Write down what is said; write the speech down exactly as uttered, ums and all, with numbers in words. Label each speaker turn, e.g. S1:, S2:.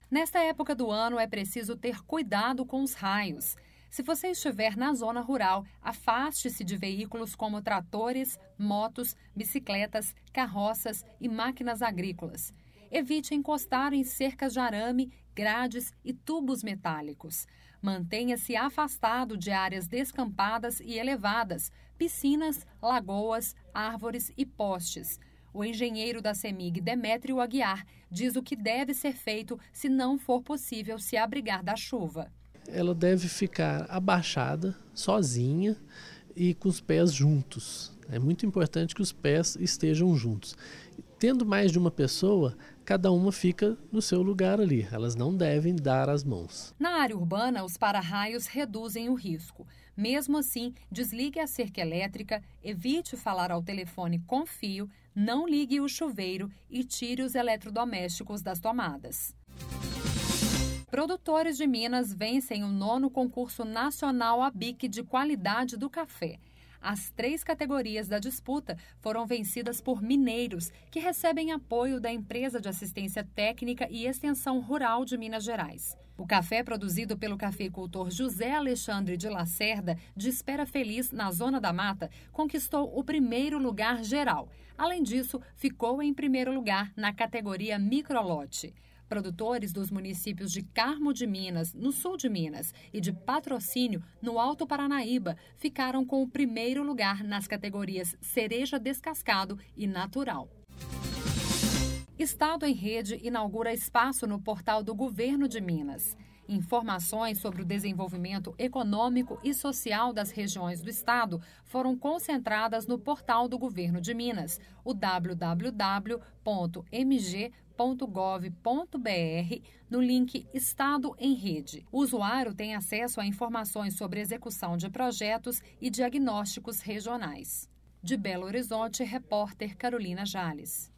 S1: Nesta época do ano é preciso ter cuidado com os raios. Se você estiver na zona rural, afaste-se de veículos como tratores, motos, bicicletas, carroças e máquinas agrícolas. Evite encostar em cercas de arame, grades e tubos metálicos. Mantenha-se afastado de áreas descampadas e elevadas, piscinas, lagoas, árvores e postes. O engenheiro da CEMIG, Demétrio Aguiar, diz o que deve ser feito se não for possível se abrigar da chuva.
S2: Ela deve ficar abaixada, sozinha e com os pés juntos. É muito importante que os pés estejam juntos. Tendo mais de uma pessoa, cada uma fica no seu lugar ali. Elas não devem dar as mãos.
S1: Na área urbana, os para-raios reduzem o risco. Mesmo assim, desligue a cerca elétrica, evite falar ao telefone com fio, não ligue o chuveiro e tire os eletrodomésticos das tomadas. Produtores de Minas vencem o nono concurso nacional A B I C de qualidade do café. As três categorias da disputa foram vencidas por mineiros, que recebem apoio da Empresa de Assistência Técnica e Extensão Rural de Minas Gerais. O café produzido pelo cafeicultor José Alexandre de Lacerda, de Espera Feliz, na Zona da Mata, conquistou o primeiro lugar geral. Além disso, ficou em primeiro lugar na categoria microlote. Produtores dos municípios de Carmo de Minas, no sul de Minas, e de Patrocínio, no Alto Paranaíba, ficaram com o primeiro lugar nas categorias Cereja Descascado e Natural. Estado em Rede inaugura espaço no portal do Governo de Minas. Informações sobre o desenvolvimento econômico e social das regiões do estado foram concentradas no portal do Governo de Minas, o w w w ponto m g ponto gov ponto b r, no link Estado em Rede. O usuário tem acesso a informações sobre execução de projetos e diagnósticos regionais. De Belo Horizonte, repórter Carolina Jales.